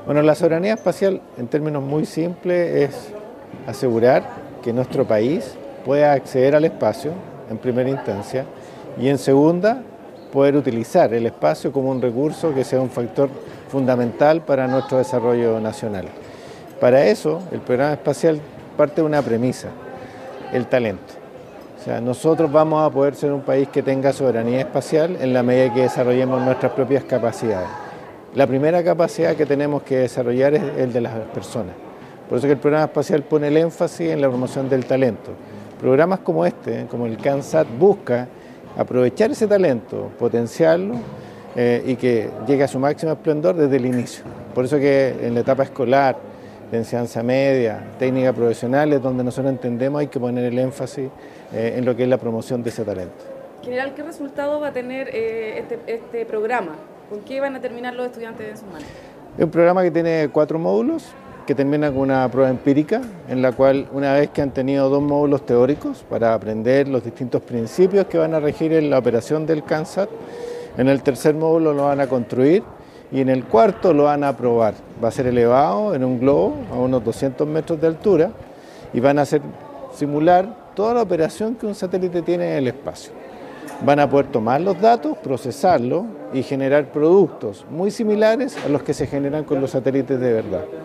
Bueno, la soberanía espacial, en términos muy simples, es asegurar que nuestro país pueda acceder al espacio, en primera instancia, y en segunda, poder utilizar el espacio como un recurso que sea un factor fundamental para nuestro desarrollo nacional. Para eso, el programa espacial parte de una premisa, el talento. O sea, nosotros vamos a poder ser un país que tenga soberanía espacial en la medida que desarrollemos nuestras propias capacidades. La primera capacidad que tenemos que desarrollar es el de las personas. Por eso que el programa espacial pone el énfasis en la promoción del talento. Programas como este, como el CANSAT, busca aprovechar ese talento, potenciarlo y que llegue a su máximo esplendor desde el inicio. Por eso que en la etapa escolar, de enseñanza media, técnica profesional, es donde nosotros entendemos hay que poner el énfasis en lo que es la promoción de ese talento. General, ¿qué resultado va a tener este programa? ¿Con qué van a terminar los estudiantes en sus manos? Es un programa que tiene 4 módulos, que termina con una prueba empírica, en la cual una vez que han tenido 2 módulos teóricos para aprender los distintos principios que van a regir en la operación del CANSAT, en el tercer módulo lo van a construir y en el cuarto lo van a probar. Va a ser elevado en un globo a unos 200 metros de altura y van a simular toda la operación que un satélite tiene en el espacio. Van a poder tomar los datos, procesarlos y generar productos muy similares a los que se generan con los satélites de verdad.